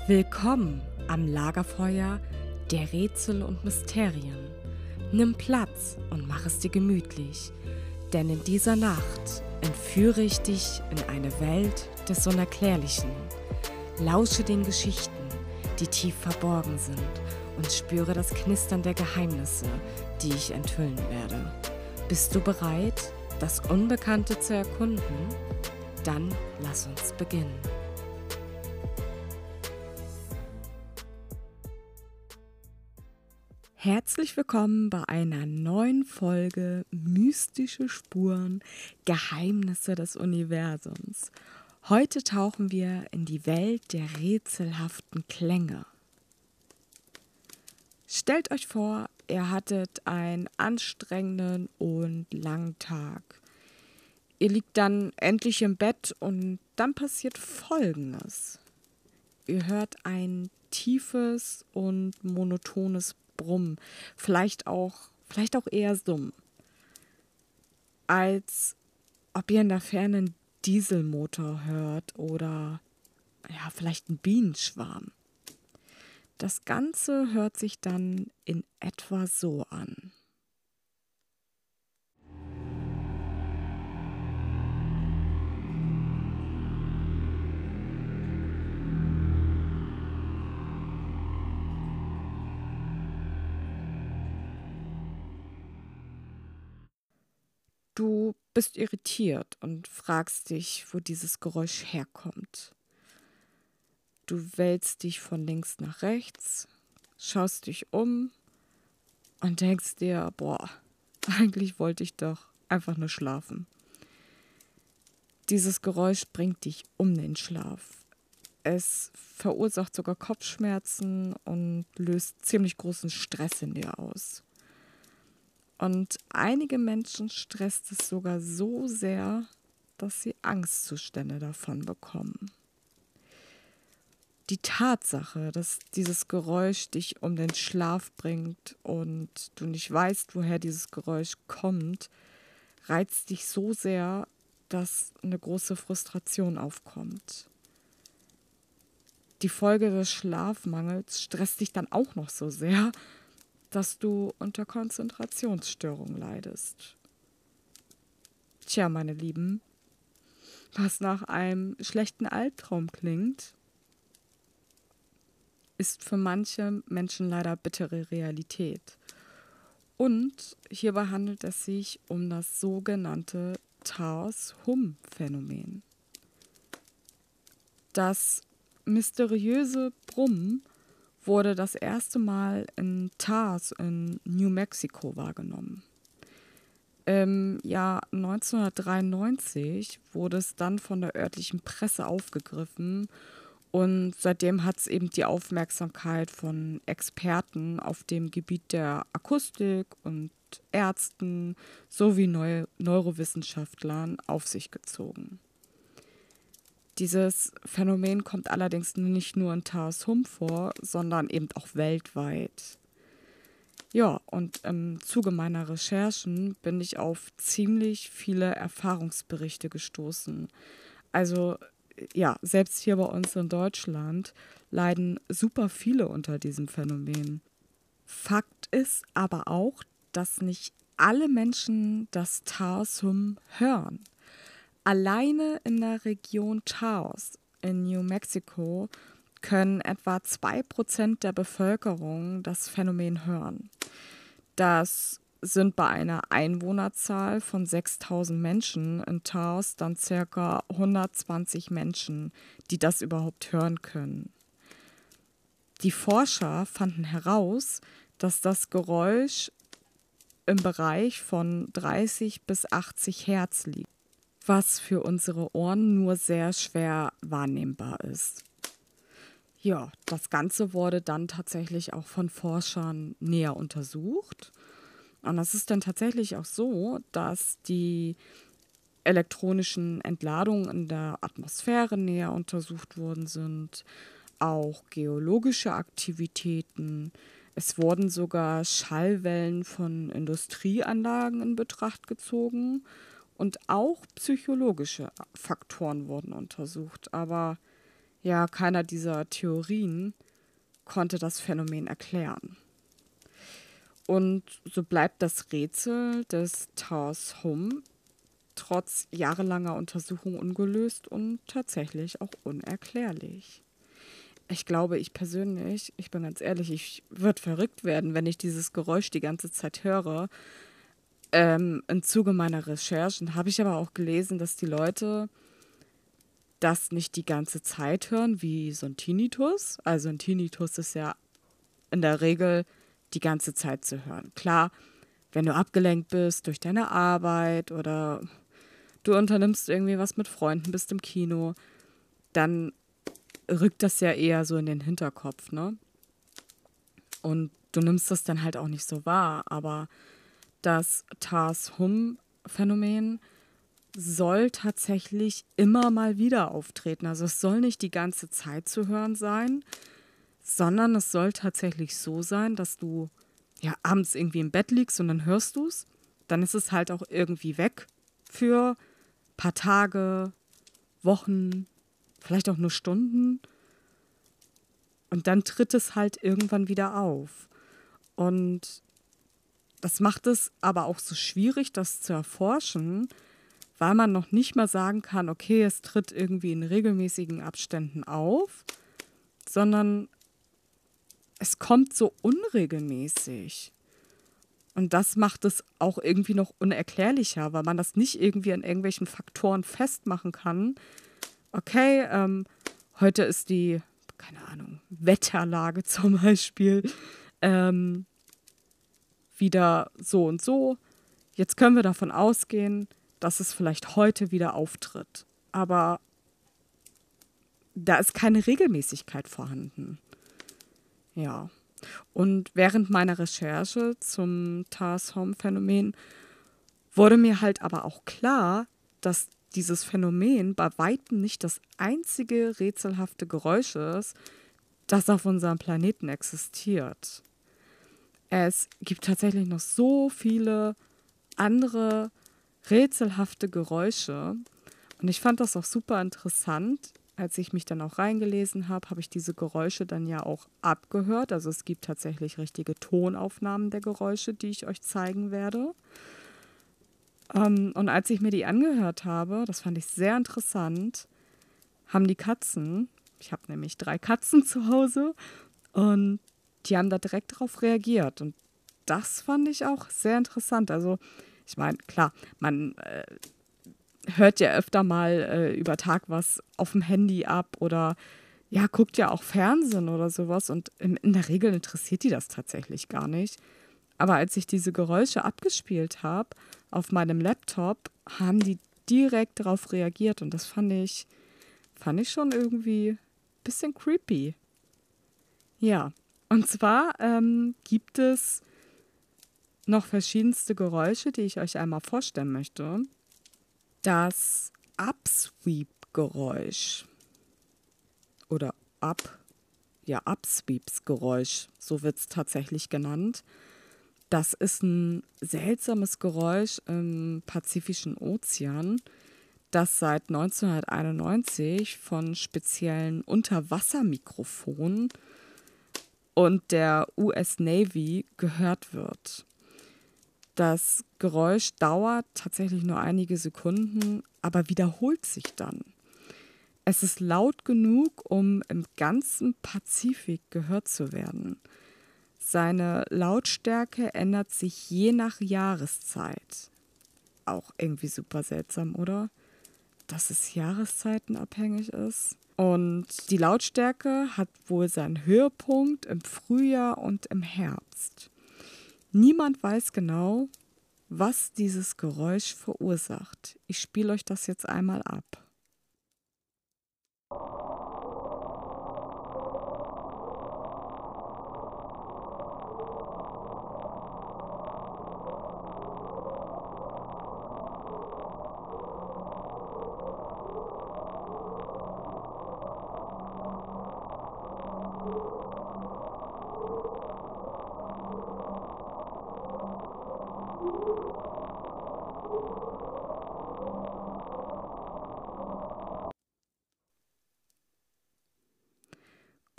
Willkommen am Lagerfeuer der Rätsel und Mysterien. Nimm Platz und mach es dir gemütlich, denn in dieser Nacht entführe ich dich in eine Welt des Unerklärlichen. Lausche den Geschichten, die tief verborgen sind, und spüre das Knistern der Geheimnisse, die ich enthüllen werde. Bist du bereit, das Unbekannte zu erkunden? Dann lass uns beginnen. Herzlich willkommen bei einer neuen Folge Mystische Spuren, Geheimnisse des Universums. Heute tauchen wir in die Welt der rätselhaften Klänge. Stellt euch vor, ihr hattet einen anstrengenden und langen Tag. Ihr liegt dann endlich im Bett und dann passiert Folgendes. Ihr hört ein tiefes und monotones Brummen, vielleicht auch eher Summen, als ob ihr in der Ferne einen Dieselmotor hört oder ja, vielleicht einen Bienenschwarm. Das Ganze hört sich dann in etwa so an. Du bist irritiert und fragst dich, wo dieses Geräusch herkommt. Du wälzt dich von links nach rechts, schaust dich um und denkst dir, boah, eigentlich wollte ich doch einfach nur schlafen. Dieses Geräusch bringt dich um den Schlaf. Es verursacht sogar Kopfschmerzen und löst ziemlich großen Stress in dir aus. Und einige Menschen stresst es sogar so sehr, dass sie Angstzustände davon bekommen. Die Tatsache, dass dieses Geräusch dich um den Schlaf bringt und du nicht weißt, woher dieses Geräusch kommt, reizt dich so sehr, dass eine große Frustration aufkommt. Die Folge des Schlafmangels stresst dich dann auch noch so sehr, dass du unter Konzentrationsstörungen leidest. Tja, meine Lieben, was nach einem schlechten Albtraum klingt, ist für manche Menschen leider bittere Realität. Und hierbei handelt es sich um das sogenannte Taos-Hum-Phänomen. Das mysteriöse Brummen wurde das erste Mal in Taos in New Mexico wahrgenommen. Im Jahr 1993 wurde es dann von der örtlichen Presse aufgegriffen und seitdem hat es eben die Aufmerksamkeit von Experten auf dem Gebiet der Akustik und Ärzten sowie Neurowissenschaftlern auf sich gezogen. Dieses Phänomen kommt allerdings nicht nur in Taos Hum vor, sondern eben auch weltweit. Ja, und im Zuge meiner Recherchen bin ich auf ziemlich viele Erfahrungsberichte gestoßen. Also ja, selbst hier bei uns in Deutschland leiden super viele unter diesem Phänomen. Fakt ist aber auch, dass nicht alle Menschen das Taos Hum hören. Alleine in der Region Taos in New Mexico können etwa 2% der Bevölkerung das Phänomen hören. Das sind bei einer Einwohnerzahl von 6.000 Menschen in Taos dann ca. 120 Menschen, die das überhaupt hören können. Die Forscher fanden heraus, dass das Geräusch im Bereich von 30 bis 80 Hertz liegt, was für unsere Ohren nur sehr schwer wahrnehmbar ist. Ja, das Ganze wurde dann tatsächlich auch von Forschern näher untersucht. Und es ist dann tatsächlich auch so, dass die elektronischen Entladungen in der Atmosphäre näher untersucht worden sind, auch geologische Aktivitäten. Es wurden sogar Schallwellen von Industrieanlagen in Betracht gezogen und auch psychologische Faktoren wurden untersucht. Aber Ja, keiner dieser Theorien konnte das Phänomen erklären. Und so bleibt das Rätsel des Towers Home trotz jahrelanger Untersuchung ungelöst und tatsächlich auch unerklärlich. Ich glaube, ich persönlich, ich bin ganz ehrlich, ich würde verrückt werden, wenn ich dieses Geräusch die ganze Zeit höre. Im Zuge meiner Recherchen habe ich aber auch gelesen, dass die Leute das nicht die ganze Zeit hören, wie so ein Tinnitus. Also ein Tinnitus ist ja in der Regel die ganze Zeit zu hören. Klar, wenn du abgelenkt bist durch deine Arbeit oder du unternimmst irgendwie was mit Freunden, bist im Kino, dann rückt das ja eher so in den Hinterkopf, ne? Und du nimmst das dann halt auch nicht so wahr. Aber das TARS-Hum-Phänomen soll tatsächlich immer mal wieder auftreten. Also es soll nicht die ganze Zeit zu hören sein, sondern es soll tatsächlich so sein, dass du ja abends irgendwie im Bett liegst und dann hörst du es. Dann ist es halt auch irgendwie weg für ein paar Tage, Wochen, vielleicht auch nur Stunden. Und dann tritt es halt irgendwann wieder auf. Und das macht es aber auch so schwierig, das zu erforschen, weil man noch nicht mal sagen kann, okay, es tritt irgendwie in regelmäßigen Abständen auf, sondern es kommt so unregelmäßig. Und das macht es auch irgendwie noch unerklärlicher, weil man das nicht irgendwie an irgendwelchen Faktoren festmachen kann. Okay, heute ist die, keine Ahnung, Wetterlage zum Beispiel ähm, wieder so und so. Jetzt können wir davon ausgehen, dass es vielleicht heute wieder auftritt. Aber da ist keine Regelmäßigkeit vorhanden. Ja. Und während meiner Recherche zum TARS-Home-Phänomen wurde mir halt aber auch klar, dass dieses Phänomen bei weitem nicht das einzige rätselhafte Geräusch ist, das auf unserem Planeten existiert. Es gibt tatsächlich noch so viele andere rätselhafte Geräusche. Und ich fand das auch super interessant. Als ich mich dann auch reingelesen habe, habe ich diese Geräusche dann ja auch abgehört. Also es gibt tatsächlich richtige Tonaufnahmen der Geräusche, die ich euch zeigen werde. Und als ich mir die angehört habe, das fand ich sehr interessant, haben die Katzen, ich habe nämlich 3 Katzen zu Hause, und die haben da direkt drauf reagiert. Und das fand ich auch sehr interessant. Also ich meine, klar, man hört ja öfter mal über Tag was auf dem Handy ab oder ja, guckt ja auch Fernsehen oder sowas und in der Regel interessiert die das tatsächlich gar nicht. Aber als ich diese Geräusche abgespielt habe auf meinem Laptop, haben die direkt darauf reagiert und das fand ich schon irgendwie ein bisschen creepy. Ja, und zwar gibt es noch verschiedenste Geräusche, die ich euch einmal vorstellen möchte. Das Upsweep-Geräusch oder Upsweeps-Geräusch, so wird es tatsächlich genannt. Das ist ein seltsames Geräusch im Pazifischen Ozean, das seit 1991 von speziellen Unterwassermikrofonen und der US Navy gehört wird. Das Geräusch dauert tatsächlich nur einige Sekunden, aber wiederholt sich dann. Es ist laut genug, um im ganzen Pazifik gehört zu werden. Seine Lautstärke ändert sich je nach Jahreszeit. Auch irgendwie super seltsam, oder? Dass es jahreszeitenabhängig ist. Und die Lautstärke hat wohl seinen Höhepunkt im Frühjahr und im Herbst. Niemand weiß genau, was dieses Geräusch verursacht. Ich spiele euch das jetzt einmal ab.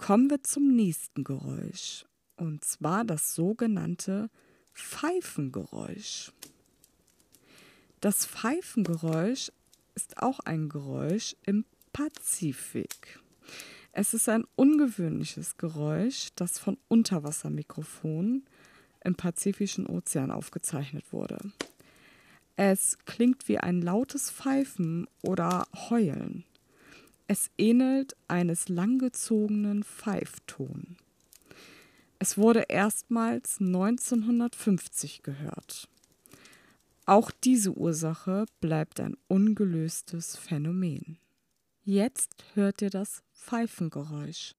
Kommen wir zum nächsten Geräusch. Und zwar das sogenannte Pfeifengeräusch. Das Pfeifengeräusch ist auch ein Geräusch im Pazifik. Es ist ein ungewöhnliches Geräusch, das von Unterwassermikrofonen im Pazifischen Ozean aufgezeichnet wurde. Es klingt wie ein lautes Pfeifen oder Heulen. Es ähnelt eines langgezogenen Pfeifton. Es wurde erstmals 1950 gehört. Auch diese Ursache bleibt ein ungelöstes Phänomen. Jetzt hört ihr das Pfeifengeräusch.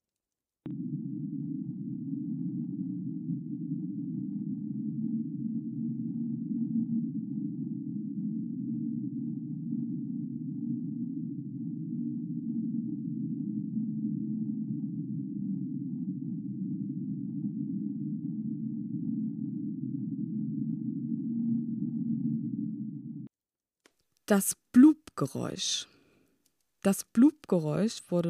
Das Blubgeräusch. Das Blubgeräusch wurde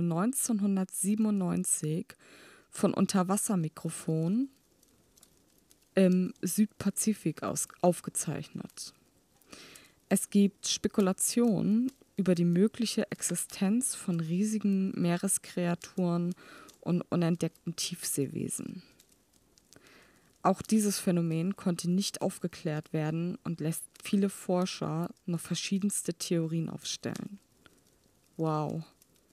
1997 von Unterwassermikrofonen im Südpazifik aufgezeichnet. Es gibt Spekulationen über die mögliche Existenz von riesigen Meereskreaturen und unentdeckten Tiefseewesen. Auch dieses Phänomen konnte nicht aufgeklärt werden und lässt viele Forscher noch verschiedenste Theorien aufstellen. Wow.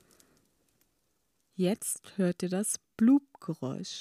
Jetzt hört ihr das Blubgeräusch.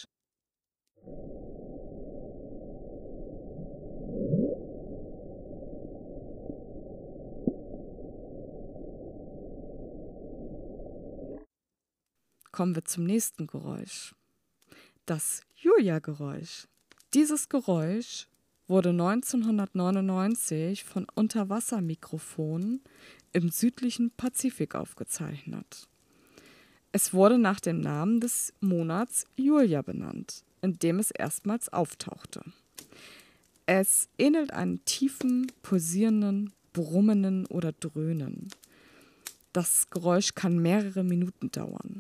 Kommen wir zum nächsten Geräusch. Das Julia-Geräusch. Dieses Geräusch wurde 1999 von Unterwassermikrofonen im südlichen Pazifik aufgezeichnet. Es wurde nach dem Namen des Monats Julia benannt, in dem es erstmals auftauchte. Es ähnelt einem tiefen, pulsierenden, brummenden oder Dröhnen. Das Geräusch kann mehrere Minuten dauern.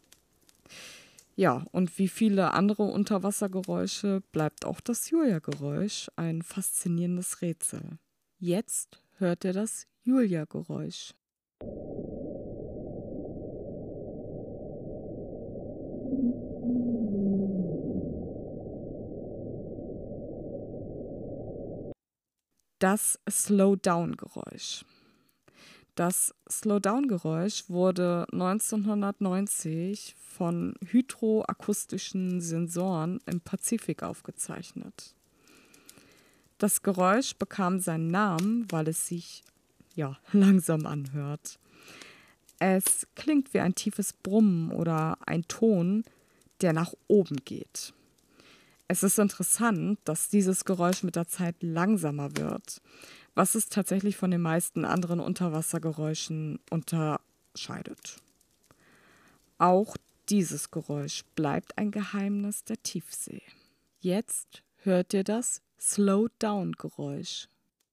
Ja, und wie viele andere Unterwassergeräusche bleibt auch das Julia-Geräusch ein faszinierendes Rätsel. Jetzt hört ihr das Julia-Geräusch. Das Slowdown-Geräusch. Das Slowdown-Geräusch wurde 1990 von hydroakustischen Sensoren im Pazifik aufgezeichnet. Das Geräusch bekam seinen Namen, weil es sich langsam anhört. Es klingt wie ein tiefes Brummen oder ein Ton, der nach oben geht. Es ist interessant, dass dieses Geräusch mit der Zeit langsamer wird, was es tatsächlich von den meisten anderen Unterwassergeräuschen unterscheidet. Auch dieses Geräusch bleibt ein Geheimnis der Tiefsee. Jetzt hört ihr das Slowdown-Geräusch.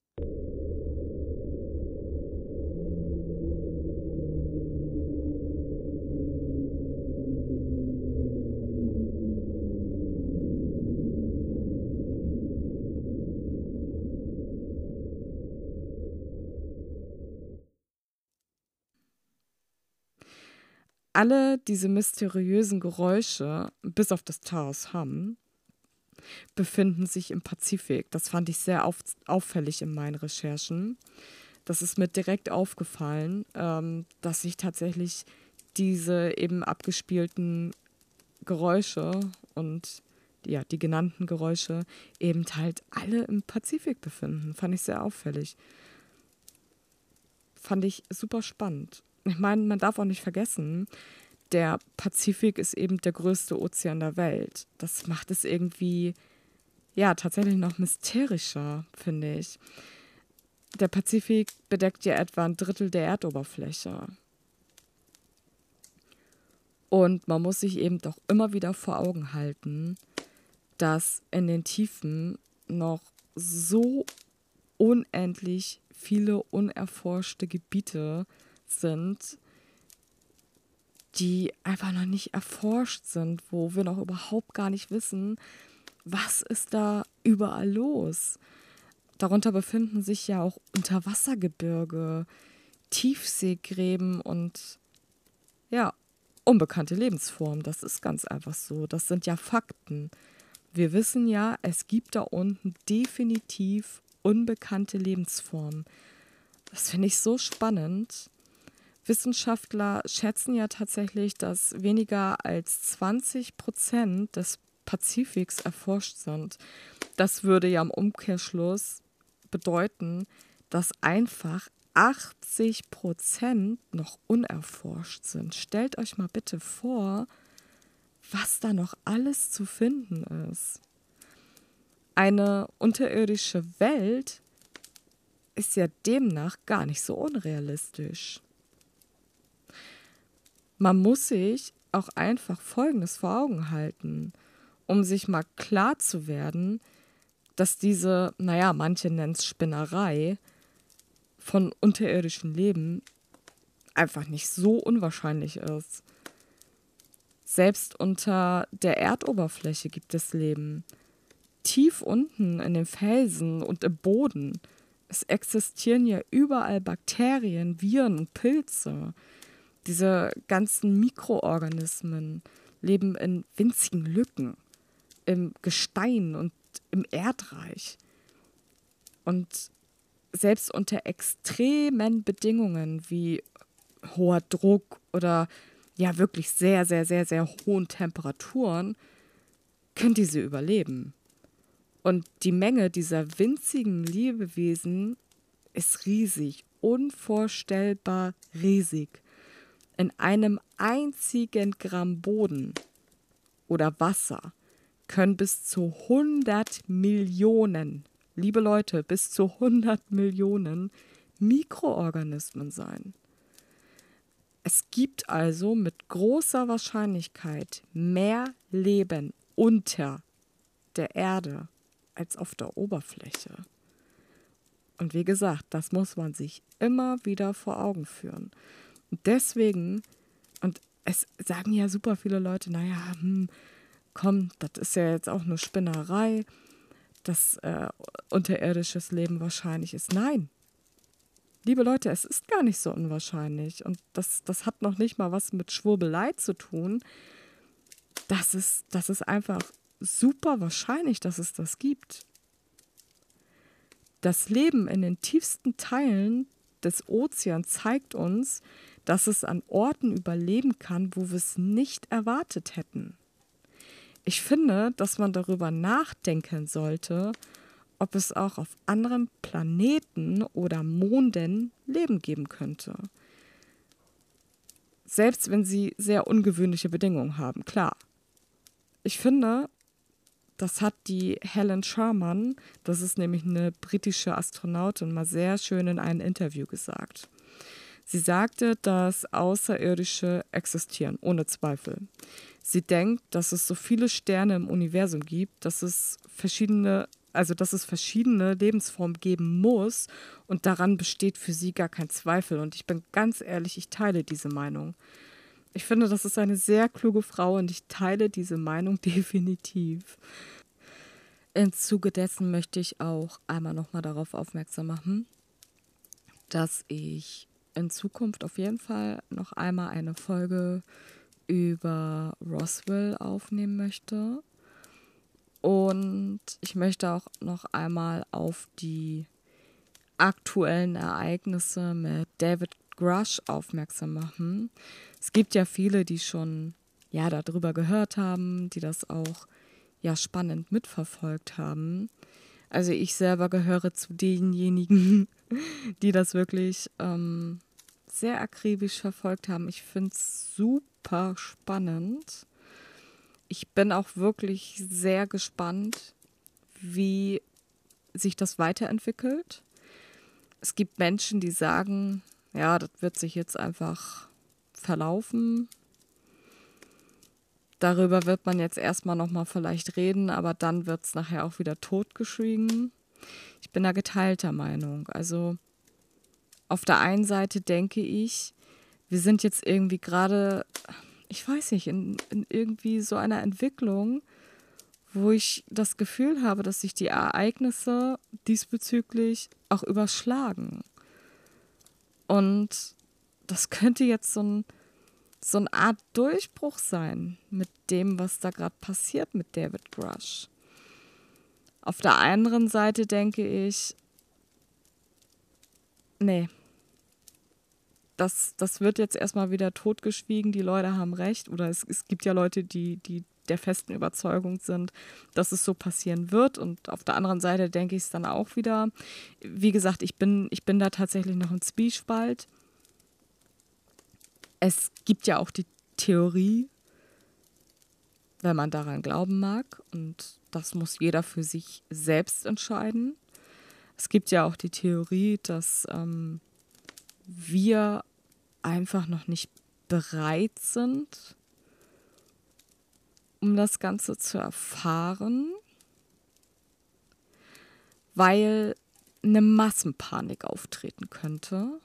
Alle diese mysteriösen Geräusche, bis auf das Taos Ham, befinden sich im Pazifik. Das fand ich sehr auffällig in meinen Recherchen. Das ist mir direkt aufgefallen, dass sich tatsächlich diese eben abgespielten Geräusche und die genannten Geräusche eben halt alle im Pazifik befinden. Fand ich sehr auffällig. Fand ich super spannend. Ich meine, man darf auch nicht vergessen, der Pazifik ist eben der größte Ozean der Welt. Das macht es irgendwie, tatsächlich noch mysterischer, finde ich. Der Pazifik bedeckt ja etwa ein Drittel der Erdoberfläche. Und man muss sich eben doch immer wieder vor Augen halten, dass in den Tiefen noch so unendlich viele unerforschte Gebiete sind, die einfach noch nicht erforscht sind, wo wir noch überhaupt gar nicht wissen, was ist da überall los. Darunter befinden sich ja auch Unterwassergebirge, Tiefseegräben und ja, unbekannte Lebensformen. Das ist ganz einfach so. Das sind ja Fakten. Wir wissen ja, es gibt da unten definitiv unbekannte Lebensformen. Das finde ich so spannend. Wissenschaftler schätzen ja tatsächlich, dass weniger als 20% des Pazifiks erforscht sind. Das würde ja im Umkehrschluss bedeuten, dass einfach 80% noch unerforscht sind. Stellt euch mal bitte vor, was da noch alles zu finden ist. Eine unterirdische Welt ist ja demnach gar nicht so unrealistisch. Man muss sich auch einfach Folgendes vor Augen halten, um sich mal klar zu werden, dass diese, naja, manche nennen es Spinnerei, von unterirdischem Leben einfach nicht so unwahrscheinlich ist. Selbst unter der Erdoberfläche gibt es Leben. Tief unten in den Felsen und im Boden. Es existieren ja überall Bakterien, Viren und Pilze. Diese ganzen Mikroorganismen leben in winzigen Lücken, im Gestein und im Erdreich. Und selbst unter extremen Bedingungen wie hoher Druck oder ja wirklich sehr, sehr, sehr, sehr hohen Temperaturen können diese überleben. Und die Menge dieser winzigen Lebewesen ist riesig, unvorstellbar riesig. In einem einzigen Gramm Boden oder Wasser können bis zu 100 Millionen, liebe Leute, bis zu 100 Millionen Mikroorganismen sein. Es gibt also mit großer Wahrscheinlichkeit mehr Leben unter der Erde als auf der Oberfläche. Und wie gesagt, das muss man sich immer wieder vor Augen führen. Und deswegen, und es sagen ja super viele Leute, naja, komm, das ist ja jetzt auch nur Spinnerei, dass unterirdisches Leben wahrscheinlich ist. Nein, liebe Leute, es ist gar nicht so unwahrscheinlich. Und das hat noch nicht mal was mit Schwurbelei zu tun. Das ist einfach super wahrscheinlich, dass es das gibt. Das Leben in den tiefsten Teilen des Ozeans zeigt uns, dass es an Orten überleben kann, wo wir es nicht erwartet hätten. Ich finde, dass man darüber nachdenken sollte, ob es auch auf anderen Planeten oder Monden Leben geben könnte. Selbst wenn sie sehr ungewöhnliche Bedingungen haben, klar. Ich finde, das hat die Helen Sharman, das ist nämlich eine britische Astronautin, mal sehr schön in einem Interview gesagt. Sie sagte, dass Außerirdische existieren, ohne Zweifel. Sie denkt, dass es so viele Sterne im Universum gibt, dass es verschiedene Lebensformen geben muss und daran besteht für sie gar kein Zweifel. Und ich bin ganz ehrlich, ich teile diese Meinung. Ich finde, das ist eine sehr kluge Frau und ich teile diese Meinung definitiv. Im Zuge dessen möchte ich auch einmal nochmal darauf aufmerksam machen, dass ich in Zukunft auf jeden Fall noch einmal eine Folge über Roswell aufnehmen möchte. Und ich möchte auch noch einmal auf die aktuellen Ereignisse mit David Grush aufmerksam machen. Es gibt ja viele, die schon darüber gehört haben, die das auch spannend mitverfolgt haben. Also ich selber gehöre zu denjenigen, die das wirklich sehr akribisch verfolgt haben. Ich finde es super spannend. Ich bin auch wirklich sehr gespannt, wie sich das weiterentwickelt. Es gibt Menschen, die sagen, ja, das wird sich jetzt einfach verlaufen. Darüber wird man jetzt erstmal nochmal vielleicht reden, aber dann wird es nachher auch wieder totgeschwiegen. Ich bin da geteilter Meinung. Also auf der einen Seite denke ich, wir sind jetzt irgendwie gerade, ich weiß nicht, in irgendwie so einer Entwicklung, wo ich das Gefühl habe, dass sich die Ereignisse diesbezüglich auch überschlagen. Und das könnte jetzt so eine Art Durchbruch sein mit dem, was da gerade passiert mit David Grush. Auf der anderen Seite denke ich, nee, das wird jetzt erstmal wieder totgeschwiegen, die Leute haben recht. Oder es gibt ja Leute, die der festen Überzeugung sind, dass es so passieren wird. Und auf der anderen Seite denke ich es dann auch wieder. Wie gesagt, ich bin da tatsächlich noch im Zwiespalt. Es gibt ja auch die Theorie, wenn man daran glauben mag, und das muss jeder für sich selbst entscheiden. Es gibt ja auch die Theorie, dass wir einfach noch nicht bereit sind, um das Ganze zu erfahren, weil eine Massenpanik auftreten könnte.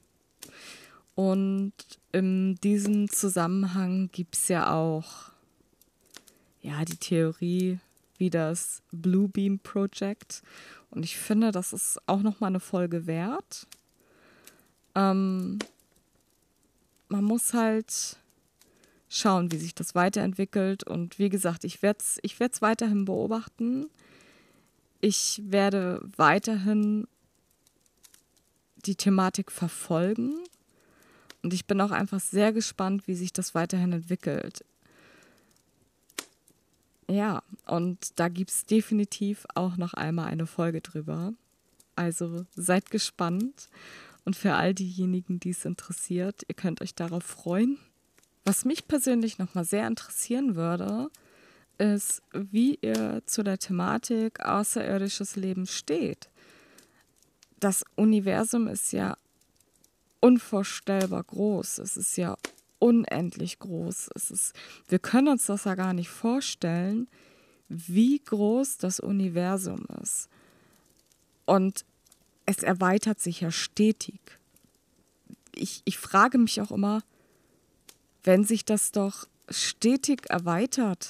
Und in diesem Zusammenhang gibt es ja auch die Theorie wie das Blue Beam Project. Und ich finde, das ist auch nochmal eine Folge wert. Man muss halt schauen, wie sich das weiterentwickelt. Und wie gesagt, ich werde es weiterhin beobachten. Ich werde weiterhin die Thematik verfolgen. Und ich bin auch einfach sehr gespannt, wie sich das weiterhin entwickelt. Ja, und da gibt es definitiv auch noch einmal eine Folge drüber. Also seid gespannt. Und für all diejenigen, die es interessiert, ihr könnt euch darauf freuen. Was mich persönlich nochmal sehr interessieren würde, ist, wie ihr zu der Thematik außerirdisches Leben steht. Das Universum ist ja unvorstellbar groß. Es ist ja unendlich groß. Wir können uns das ja gar nicht vorstellen, wie groß das Universum ist. Und es erweitert sich ja stetig. Ich frage mich auch immer, wenn sich das doch stetig erweitert,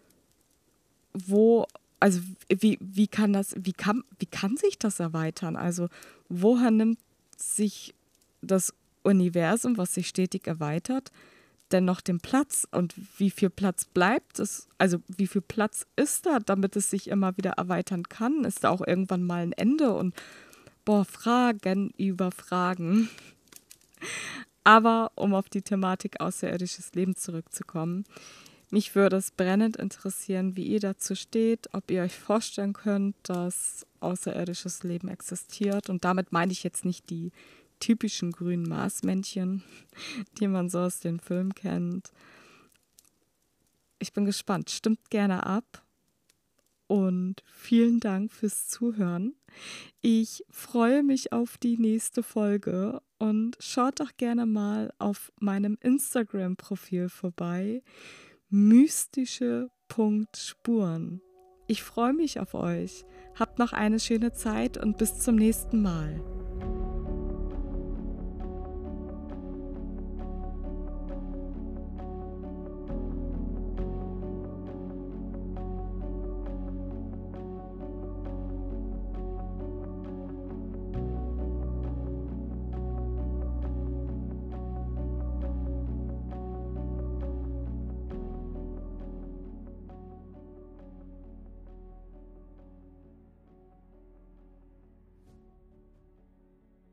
wie kann sich das erweitern? Also woher nimmt sich das Universum, was sich stetig erweitert, denn noch den Platz? Und wie viel Platz bleibt es? Also wie viel Platz ist da, damit es sich immer wieder erweitern kann? Ist da auch irgendwann mal ein Ende? Und Fragen über Fragen. Aber um auf die Thematik außerirdisches Leben zurückzukommen, mich würde es brennend interessieren, wie ihr dazu steht, ob ihr euch vorstellen könnt, dass außerirdisches Leben existiert. Und damit meine ich jetzt nicht die typischen grünen Marsmännchen, die man so aus den Filmen kennt. Ich bin gespannt. Stimmt gerne ab. Und vielen Dank fürs Zuhören. Ich freue mich auf die nächste Folge und schaut doch gerne mal auf meinem Instagram-Profil vorbei. mystische.spuren. Ich freue mich auf euch. Habt noch eine schöne Zeit und bis zum nächsten Mal.